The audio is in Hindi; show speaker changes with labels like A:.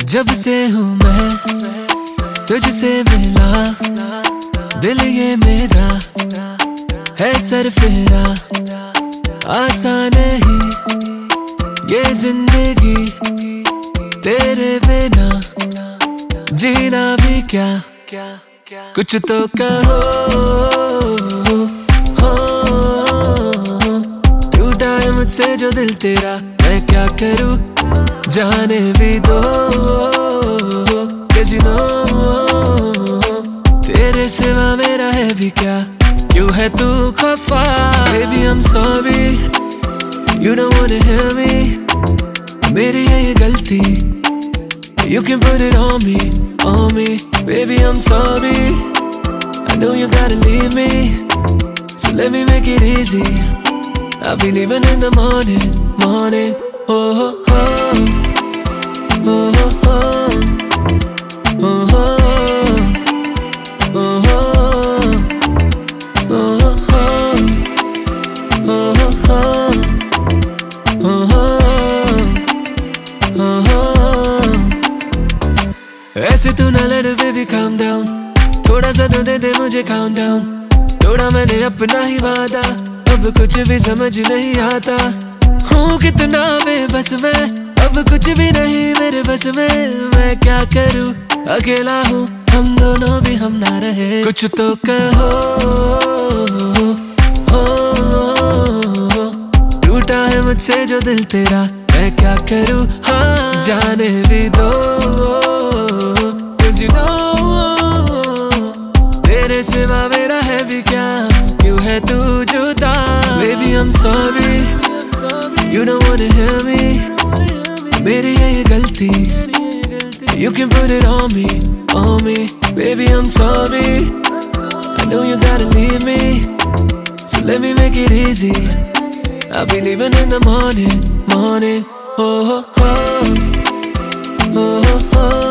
A: जब से हूँ मैं तुझसे मिला, दिल ये मेरा है सरफेरा। आसान नहीं ये जिंदगी तेरे बिना, जीना भी क्या कुछ तो कहो। टूटा है मुझसे जो दिल तेरा, मैं क्या करूँ जाने भी दो। Cause you know तेरे सिवा मेरा है भी क्या, क्यों है तू खफा। Baby I'm sorry, you don't wanna hear me, मेरी है ये गलती, you can put it on me, on me. Baby I'm sorry, I know you gotta leave me, so let me make it easy. I'll be leaving in the morning, morning. Oh, oh, oh. Oh, oh, oh. Oh, oh, oh. Oh, oh, oh. ऐसे तू ना लड़ baby calm down, थोड़ा सा तो दे दे मुझे count down। थोड़ा मैंने अपना ही वादा, अब कुछ भी समझ नहीं आता। हूँ कितना बेबस मैं, अब कुछ भी नहीं मेरे बस में। मैं क्या करूँ अकेला हूँ, हम दोनों भी हम ना रहे। कुछ तो कहो, टूटा है मुझसे जो दिल तेरा, मैं क्या करूँ हाँ जाने भी दो। Cause you know तेरे सिवा मेरा है भी क्या, क्यों है तू जुदा। Baby I'm sorry, you don't wanna hear me, मेरी है ये गलती, you can put it on me, on me. Baby I'm sorry, I know you gotta leave me, so let me make it easy. I'll be leaving in the morning, morning. Oh, oh, oh. Oh, oh, oh.